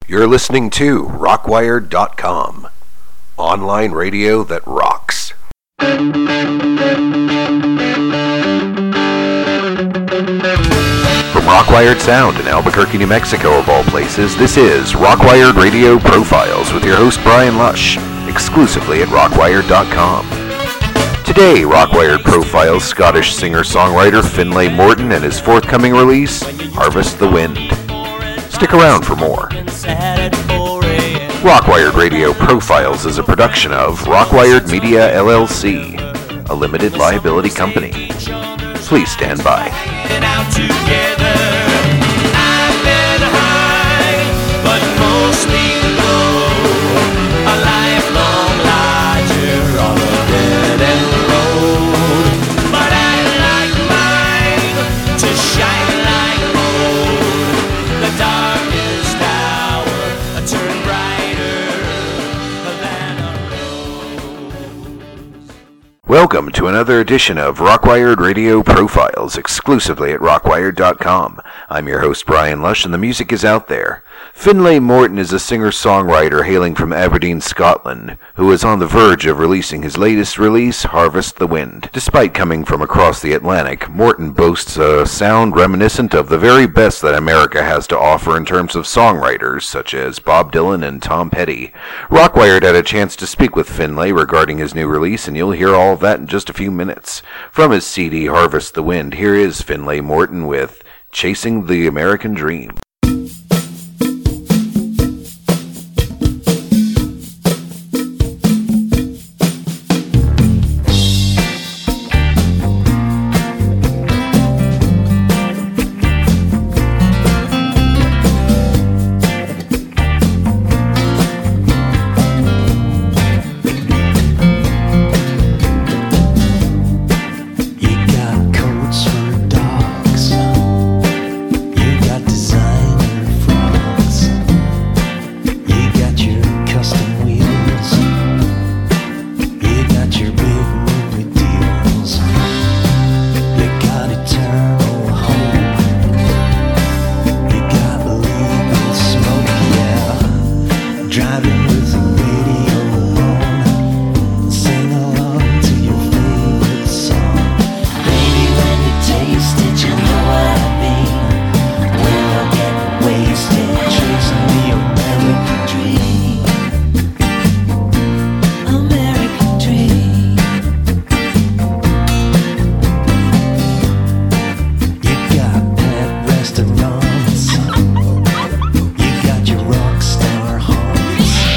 You're listening to Rockwired.com, online radio that rocks. From Rockwired Sound in Albuquerque, New Mexico, of all places, this is Rockwired Radio Profiles with your host Brian Lush, exclusively at Rockwired.com. Today, Rockwired profiles Scottish singer-songwriter Finlay Morton and his forthcoming release, Harvest the Wind. Stick around for more. Rockwired Radio Profiles is a production of Rockwired Media LLC, a limited liability company. Please stand by. Welcome to another edition of Rockwired Radio Profiles, exclusively at Rockwired.com. I'm your host, Brian Lush, and the music is out there. Finlay Morton is a singer-songwriter hailing from Aberdeen, Scotland, who is on the verge of releasing his latest release, Harvest the Wind. Despite coming from across the Atlantic, Morton boasts a sound reminiscent of the very best that America has to offer in terms of songwriters, such as Bob Dylan and Tom Petty. Rockwired had a chance to speak with Finlay regarding his new release, and you'll hear all of that in just a few minutes. From his CD, Harvest the Wind, here is Finlay Morton with Chasing the American Dream. You got your rock star hearts.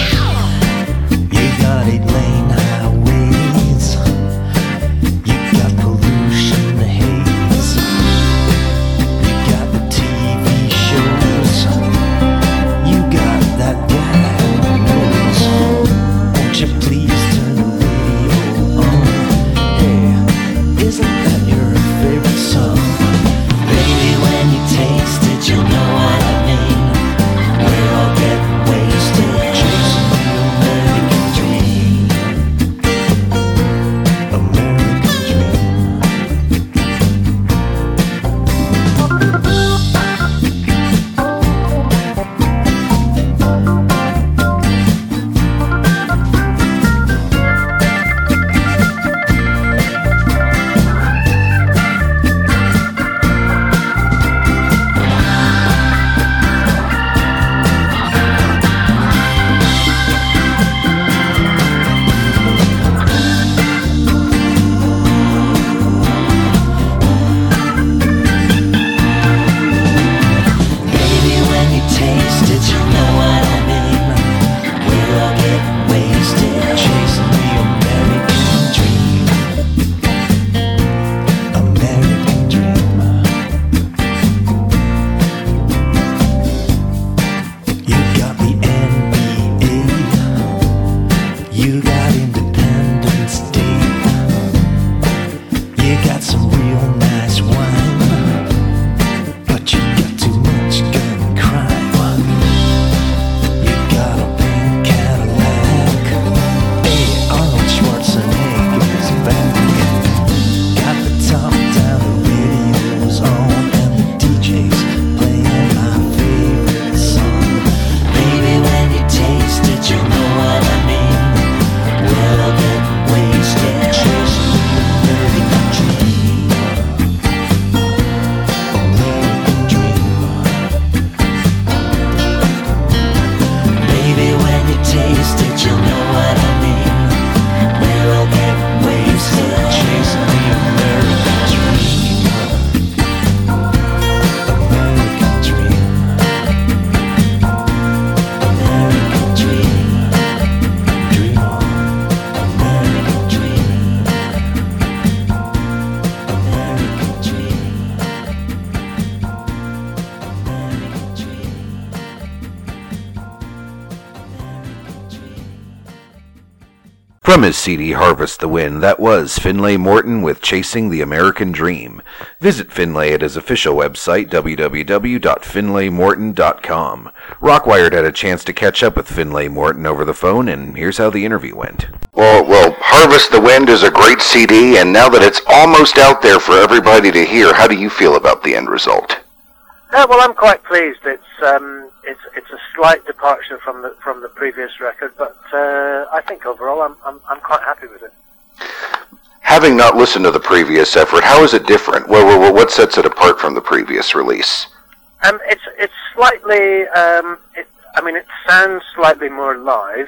From his CD Harvest the Wind, that was Finlay Morton with Chasing the American Dream. Visit Finlay at his official website, www.finlaymorton.com. Rockwired had a chance to catch up with Finlay Morton over the phone, and here's how the interview went. Well, Harvest the Wind is a great CD, and now that it's almost out there for everybody to hear, how do you feel about the end result? Well, I'm quite pleased. It's a slight departure from the previous record, but I think overall I'm quite happy with it. Having not listened to the previous effort, how is it different? What sets it apart from the previous release? It's slightly. It sounds slightly more live,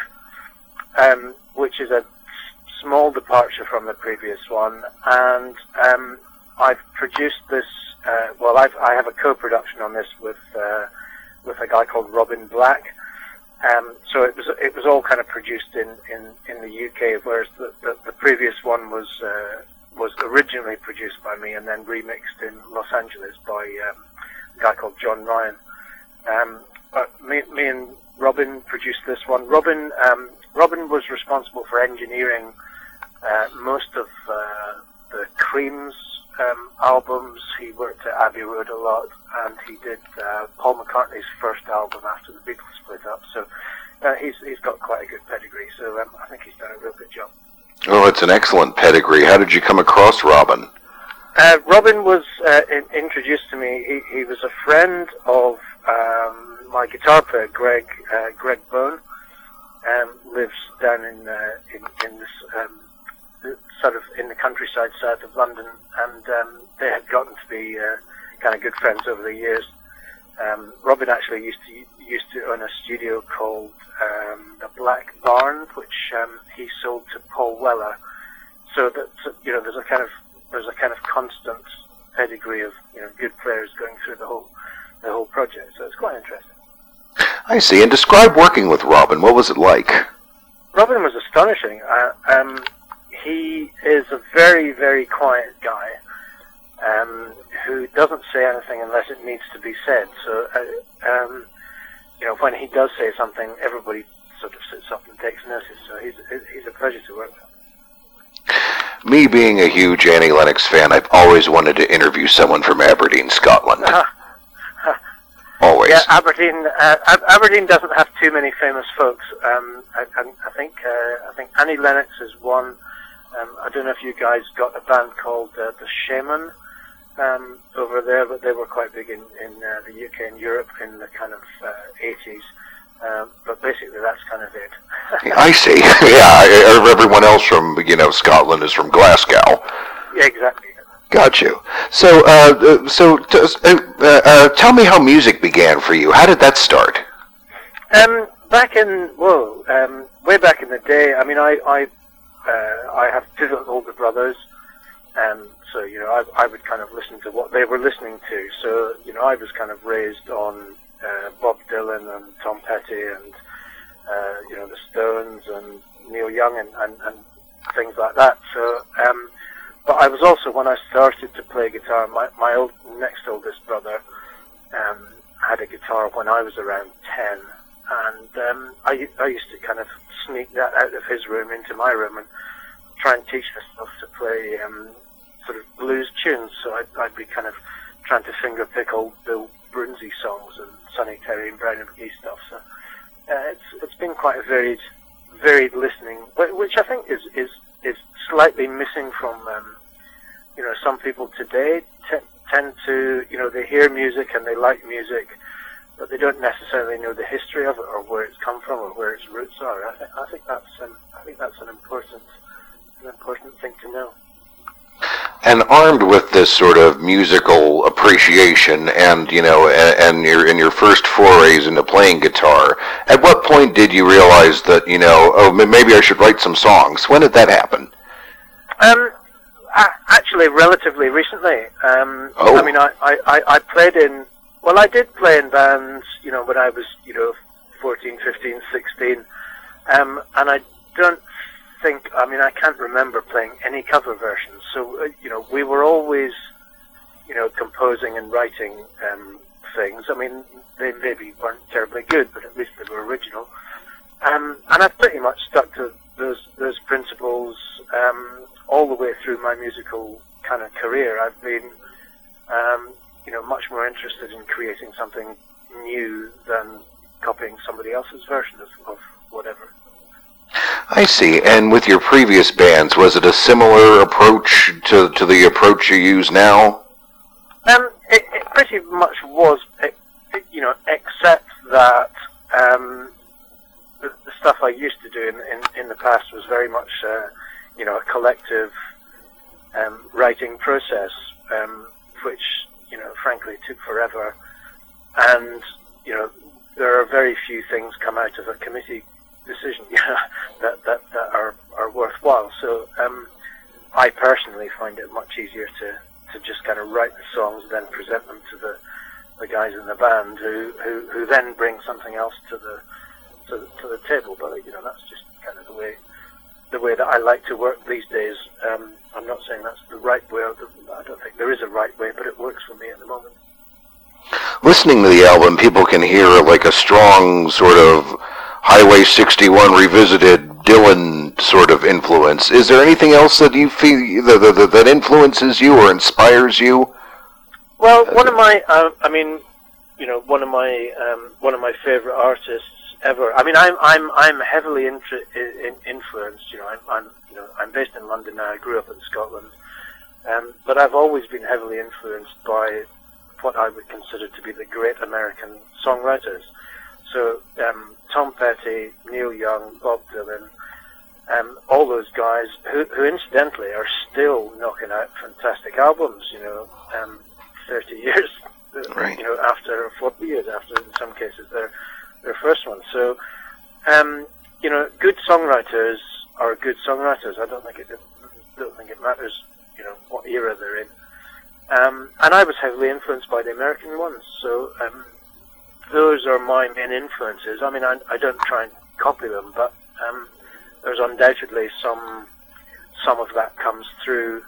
which is a small departure from the previous one, and I've produced this. I have a co-production on this with a guy called Robin Black. So it was all kind of produced in the UK, whereas the previous one was originally produced by me and then remixed in Los Angeles by a guy called John Ryan. But me and Robin produced this one. Robin was responsible for engineering most of the Cream's albums. He worked at Abbey Road a lot, and he did Paul McCartney's first album after the Beatles split up. So he's got quite a good pedigree. So I think he's done a real good job. Oh, it's an excellent pedigree. How did you come across Robin? Robin was introduced to me. He was a friend of my guitar player, Greg Bone. Lives down in this. Sort of in the countryside south of London, and they had gotten to be kind of good friends over the years. Robin actually used to own a studio called the Black Barn, which he sold to Paul Weller. So that there's a kind of constant pedigree of good players going through the whole project. So it's quite interesting. I see. And describe working with Robin. What was it like? Robin was astonishing. He is a very, very quiet guy who doesn't say anything unless it needs to be said. So, when he does say something, everybody sort of sits up and takes notice. So he's a pleasure to work with. Me being a huge Annie Lennox fan, I've always wanted to interview someone from Aberdeen, Scotland. Always. Yeah, Aberdeen doesn't have too many famous folks. I think Annie Lennox is one. I don't know if you guys got a band called the Shaman over there, but they were quite big in the UK and Europe in the kind of 80s. But basically, that's kind of it. I see. Yeah, everyone else from Scotland is from Glasgow. Yeah, exactly. Got you. So tell me how music began for you. How did that start? Way back in the day. I mean, I have two older brothers, and so I would kind of listen to what they were listening to. So I was kind of raised on Bob Dylan and Tom Petty and the Stones and Neil Young and things like that. So, but I was also, when I started to play guitar, my next oldest brother had a guitar when I was around 10, and I used to kind of sneak that out of his room into my room and try and teach myself to play sort of blues tunes. So I'd be kind of trying to finger pick old Bill Brunsey songs and Sonny Terry and Brownie McGee stuff. So it's been quite a varied listening, which I think is slightly missing from some people today. Tend to they hear music and they like music, but they don't necessarily know the history of it or where it's come from or where its roots are. I think that's an important thing to know. And armed with this sort of musical appreciation and and your first forays into playing guitar, at what point did you realize that maybe I should write some songs? When did that happen? Actually, relatively recently. I mean, I played in. Well, I did play in bands, when I was, 14, 15, 16, and I don't think, I can't remember playing any cover versions. So, we were always, composing and writing things. I mean, they maybe weren't terribly good, but at least they were original. And I've pretty much stuck to those principles more interested in creating something new than copying somebody else's version of whatever. I see. And with your previous bands, was it a similar approach to the approach you use now? It pretty much was, except that the stuff I used to do in the past was very much, a collective writing process, which, frankly took forever. And, there are very few things come out of a committee decision that are worthwhile. So I personally find it much easier to just kind of write the songs, then present them to the guys in the band who then bring something else to the table. But that's just kind of the way that I like to work these days. I'm not saying that's the right way. I don't think there is a right way, but it works for me at the moment. Listening to the album, people can hear like a strong sort of Highway 61 revisited Dylan sort of influence. Is there anything else that you feel that influences you or inspires you? Well, one of my favorite artists ever. I mean, I'm heavily influenced. I'm based in London now. I grew up in Scotland, but I've always been heavily influenced by what I would consider to be the great American songwriters. So Tom Petty, Neil Young, Bob Dylan, all those guys who incidentally are still knocking out fantastic albums. 30 years, right. After 40 years after, in some cases, their first one. So, good songwriters are good songwriters. I don't think it matters, what era they're in. And I was heavily influenced by the American ones. So, those are my main influences. I mean, I don't try and copy them, but there's undoubtedly some of that comes through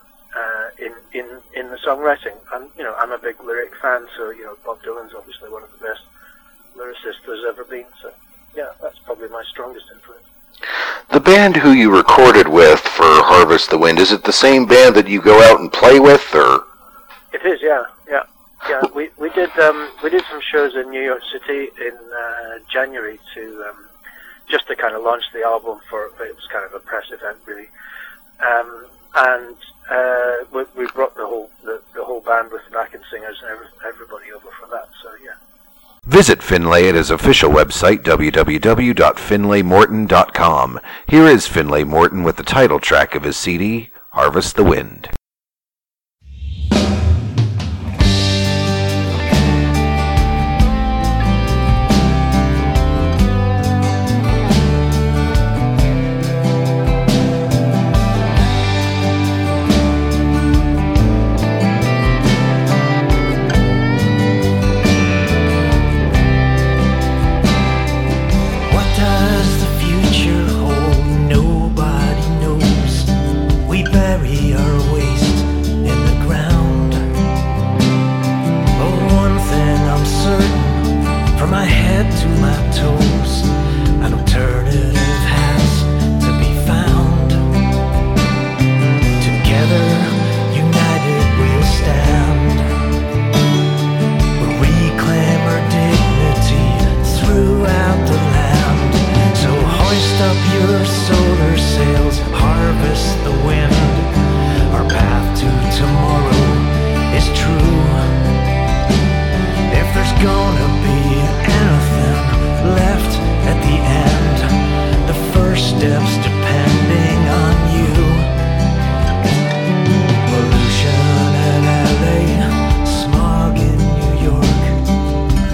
in the songwriting. And I'm a big lyric fan, so Bob Dylan's obviously one of the best lyricists there's ever been. So yeah, that's probably my strongest influence. The band who you recorded with for Harvest the Wind, is it the same band that you go out and play with, or? It is, yeah. We did some shows in New York City in January just to kind of launch the album. It was kind of a press event, really, and we brought the whole band with backing singers and everybody over for that. So yeah. Visit Finlay at his official website, www.finlaymorton.com. Here is Finlay Morton with the title track of his CD, Harvest the Wind.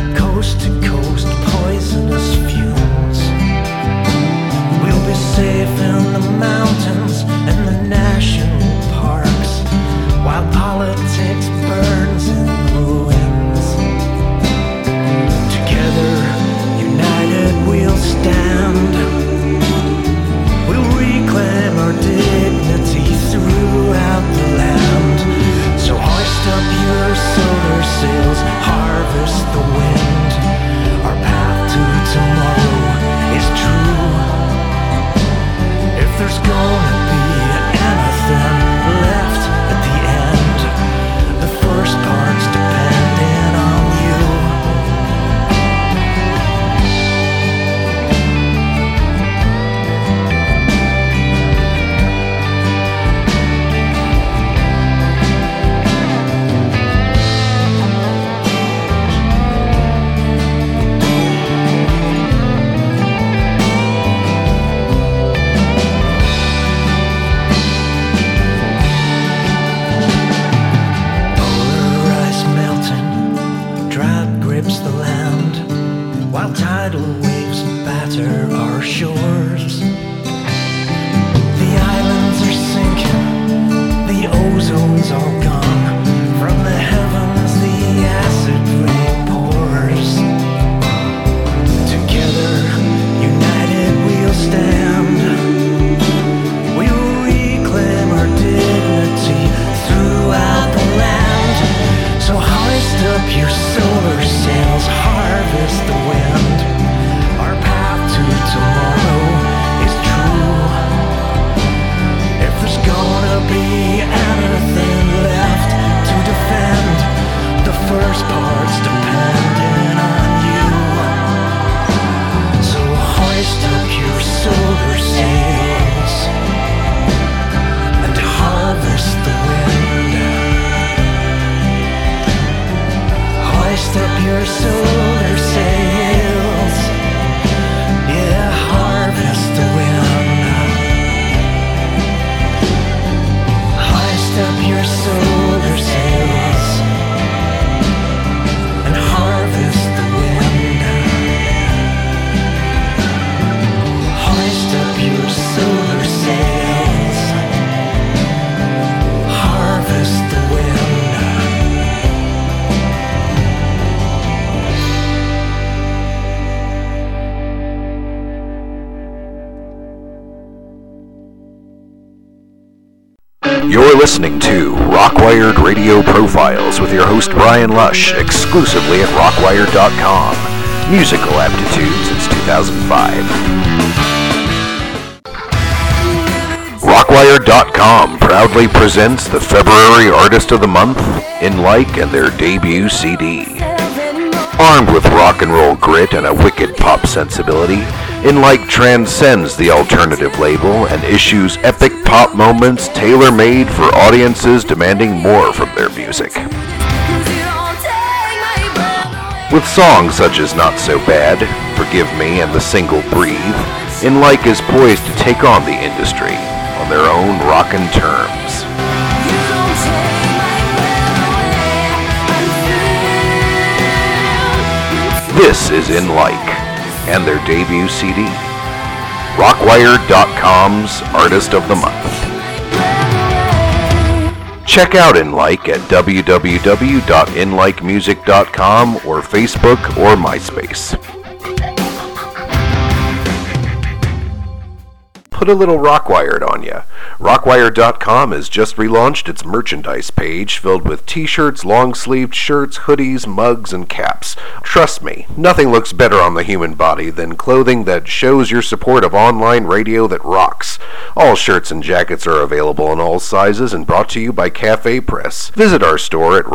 Safe batter our shores. The islands are sinking, the ozone's all gone. From the heavens the acid rain pours. Together, united we'll stand. We will reclaim our dignity throughout the land. So hoist up your solar sails, harvest the wind. Our path to tomorrow is true. If there's gonna be anything left to defend, the first part's dependent on you. So hoist up your solar sails and harvest the wind. Hoist up your solar sails, yeah, harvest the wind. Hoist up your solar sails and harvest the wind. Hoist up your solar sails, harvest the wind. You're listening to Rockwired Radio Profiles with your host Brian Lush, exclusively at Rockwired.com. Musical aptitude since 2005. Rockwired.com proudly presents the February Artist of the Month, Enlike, and their debut CD. Armed with rock and roll grit and a wicked pop sensibility, Enlike transcends the alternative label and issues epic pop moments tailor-made for audiences demanding more from their music. With songs such as Not So Bad, Forgive Me, and the single Breathe, Enlike is poised to take on the industry on their own rockin' terms. This is Enlike and their debut CD, Rockwired.com's Artist of the Month. Check out Enlike at www.enlikemusic.com or Facebook or MySpace. Put a little Rockwired on ya. Rockwired.com has just relaunched its merchandise page filled with t-shirts, long-sleeved shirts, hoodies, mugs, and caps. Trust me, nothing looks better on the human body than clothing that shows your support of online radio that rocks. All shirts and jackets are available in all sizes and brought to you by Cafe Press. Visit our store at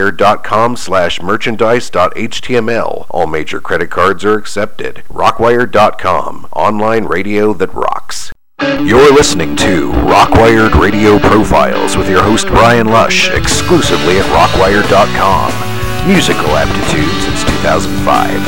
rockwired.com/merchandise.html. All major credit cards are accepted. Rockwired.com, online radio that rocks. You're listening to Rockwired Radio Profiles with your host Brian Lush, exclusively at Rockwired.com. Musical aptitude since 2005.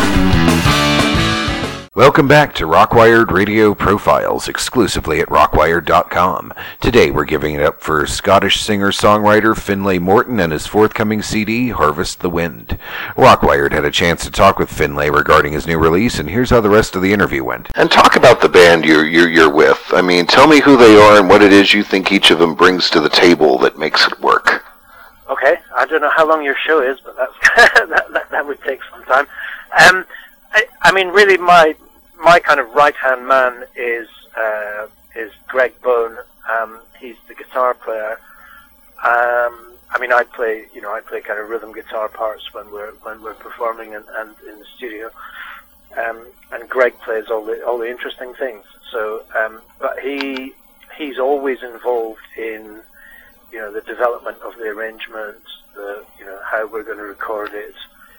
Welcome back to Rockwired Radio Profiles, exclusively at Rockwired.com. Today we're giving it up for Scottish singer-songwriter Finlay Morton and his forthcoming CD, Harvest the Wind. Rockwired had a chance to talk with Finlay regarding his new release, and here's how the rest of the interview went. And talk about the band you're with. I mean, tell me who they are and what it is you think each of them brings to the table that makes it work. Okay, I don't know how long your show is, but that's that would take some time. I mean, really, my kind of right-hand man is Greg Bone. He's the guitar player. I mean, I play kind of rhythm guitar parts when we're performing and in the studio. And Greg plays all the interesting things. So, but he's always involved in, the development of the arrangement, how we're going to record it.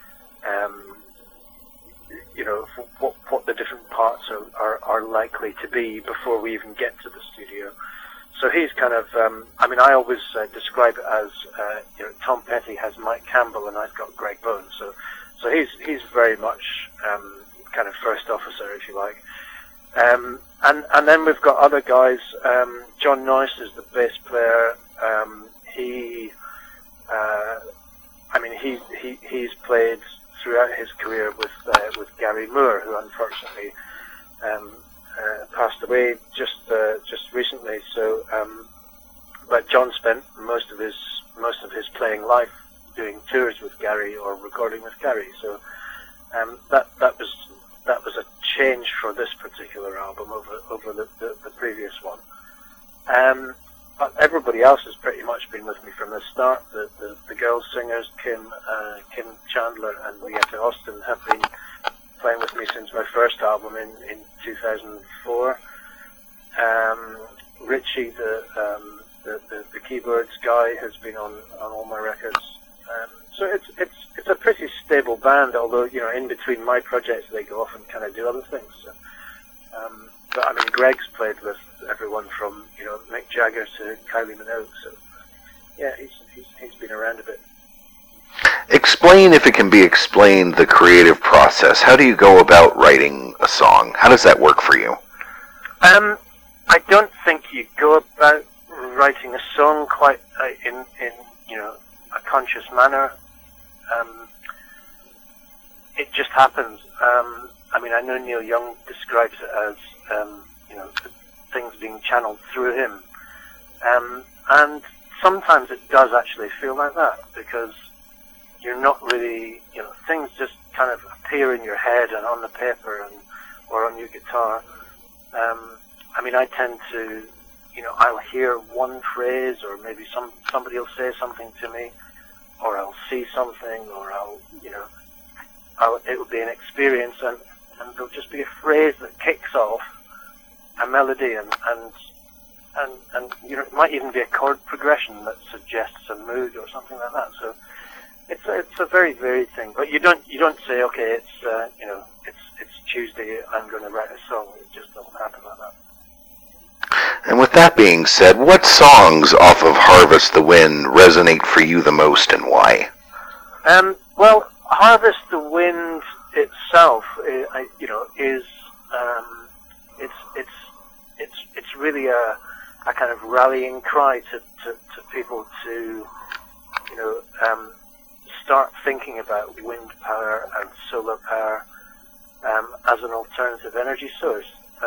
What the different parts are likely to be before we even get to the studio. So he's kind of, I always describe it as, Tom Petty has Mike Campbell and I've got Greg Bone. So he's very much kind of first officer, if you like. And then we've got other guys. John Noyce is the bass player. He's played throughout his career with Gary Moore, who unfortunately passed away just recently. So, but John spent most of his playing life doing tours with Gary or recording with Gary. So that was a change for this particular album over the previous one. But everybody else has pretty much been with me from the start. The girl singers, Kim Chandler and Leetta Austin, have been playing with me since my first album in 2004. Richie, the keyboards guy, has been on all my records. So it's a pretty stable band, although, you know, in between my projects they go off and kind of do other things. So, but I mean, Greg's played with everyone from, you know, Mick Jagger to Kylie Minogue. So yeah, he's been around a bit. Explain, if it can be explained, the creative process. How do you go about writing a song? How does that work for you? I don't think you go about writing a song quite in you know, a conscious manner. It just happens. I mean, I know Neil Young describes it as you know, things being channeled through him, and sometimes it does actually feel like that, because you're not really, you know, things just kind of appear in your head and on the paper or on your guitar. I mean, I tend to, you know, I'll hear one phrase, or maybe somebody will say something to me, or I'll see something, or it will be an experience, and there'll just be a phrase that kicks off a melody, and you know, it might even be a chord progression that suggests a mood or something like that. So it's a very varied thing. But you don't say, okay, it's you know, it's Tuesday, I'm going to write a song. It just doesn't happen like that. And with that being said, what songs off of Harvest the Wind resonate for you the most, and why? Well, Harvest the Wind itself, you know, is it's really a kind of rallying cry to people to, you know, start thinking about wind power and solar power as an alternative energy source.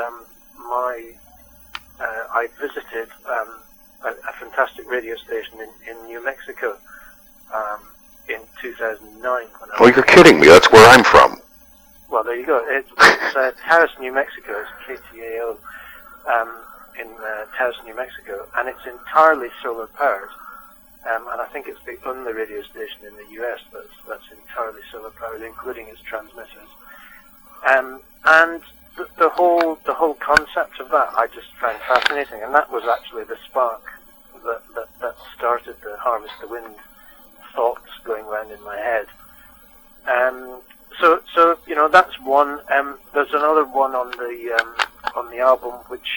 I visited a fantastic radio station in New Mexico in 2009. Oh, you're kidding me. That's where I'm from. Well, there you go. It's Taos, New Mexico. It's KTAO in Taos, New Mexico, and it's entirely solar powered. And I think it's the only radio station in the US that's entirely solar powered, including its transmitters. And the whole concept of that I just found fascinating, and that was actually the spark that started the Harvest the Wind thoughts going round in my head. So you know, that's one. There's another one on the album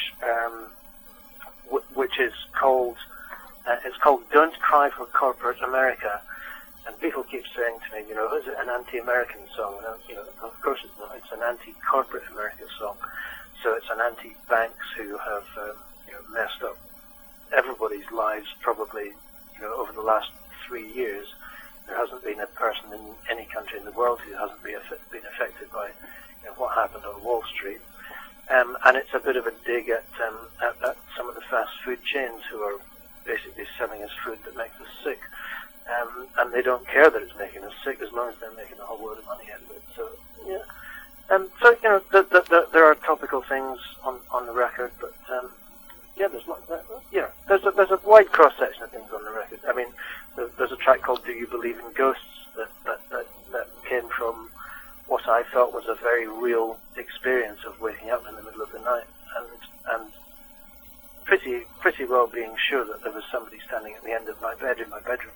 which is called it's called "Don't Cry for Corporate America." And people keep saying to me, you know, is it an anti-American song? And, you know, of course it's not. It's an anti-corporate America song. So it's an anti-banks who have, you know, messed up everybody's lives probably, you know, over the last 3 years. There hasn't been a person in any country in the world who hasn't been affected by, you know, what happened on Wall Street. And it's a bit of a dig at some of the fast food chains who are basically selling us food that makes us sick. And they don't care that it's making us sick as long as they're making a whole load of money out of it. So, yeah. So, you know, there are topical things on the record, but, yeah, there's a wide cross-section of things on the record. I mean, there's a track called "Do You Believe in Ghosts" that came from what I felt was a very real experience of waking up in the middle of the night, and pretty well being sure that there was somebody standing at the end of my bed in my bedroom.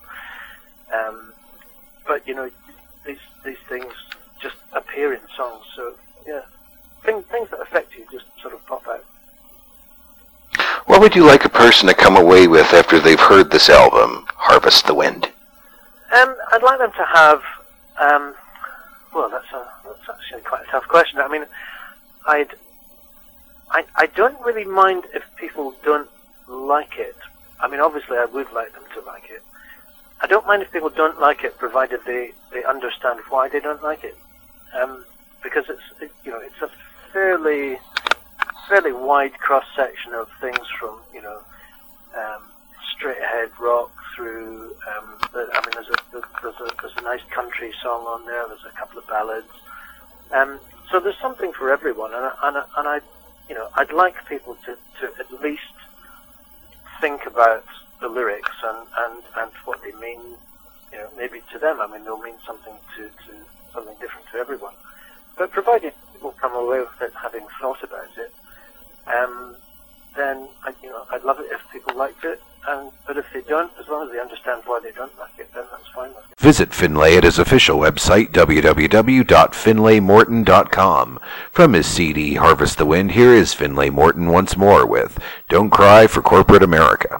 But you know, these things just appear in songs. So yeah, things that affect you just sort of pop out. What would you like a person to come away with after they've heard this album, Harvest the Wind? I'd like them to have. Well, that's actually quite a tough question. I mean, I don't really mind if people don't like it. I mean, obviously, I would like them to like it. I don't mind if people don't like it, provided they understand why they don't like it. Because it's a fairly fairly wide cross section of things from straight ahead rock through. There's a nice country song on there. There's a couple of ballads. So there's something for everyone, and I'd like people to at least think about the lyrics and what they mean. Maybe to them, they'll mean something to something different to everyone. But provided people come away with it having thought about it, then I'd love it if people liked it. But if they don't, as long as they understand why they don't like it, then that's fine with me. Visit Finlay at his official website, www.finlaymorton.com. From his CD, Harvest the Wind, here is Finlay Morton once more with Don't Cry for Corporate America.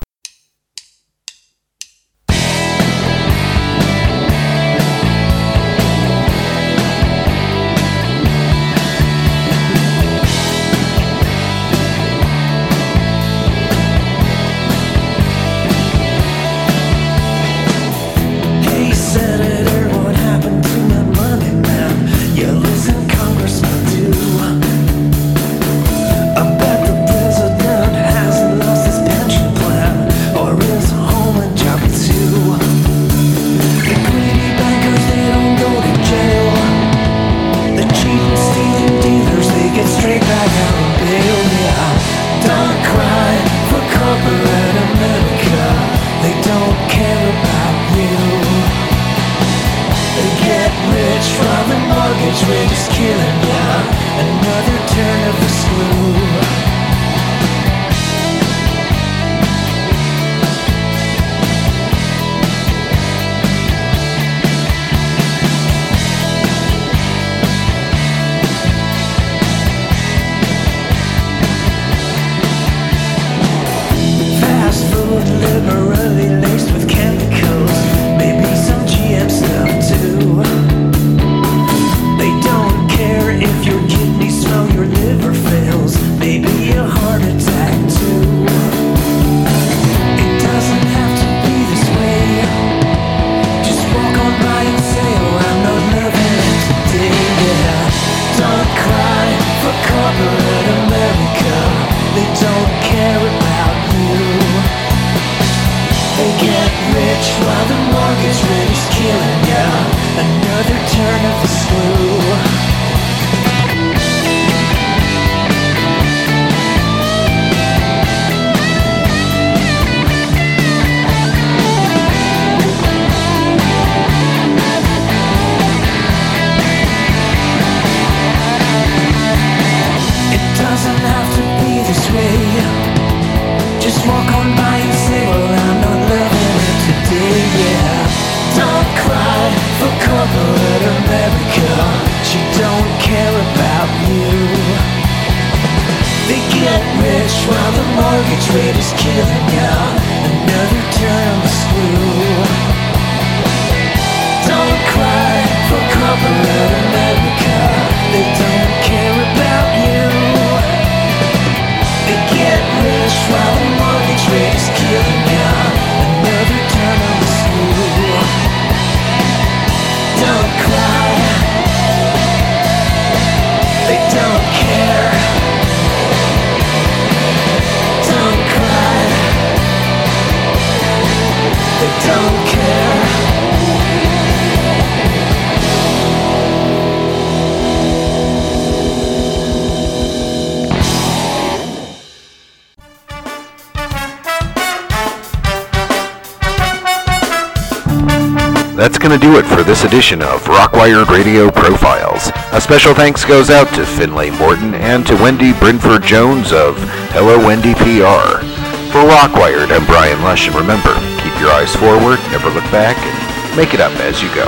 That's going to do it for this edition of Rockwired Radio Profiles. A special thanks goes out to Finlay Morton and to Wendy Brinford Jones of Hello Wendy PR. For Rockwired, I'm Brian Lush, and remember, keep your eyes forward, never look back, and make it up as you go.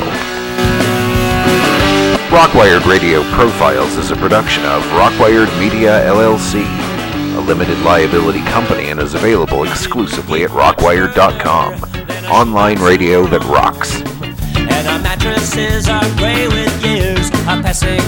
Rockwired Radio Profiles is a production of Rockwired Media LLC, a limited liability company, and is available exclusively at rockwired.com. Online radio that rocks. And our mattresses are gray with years, are passing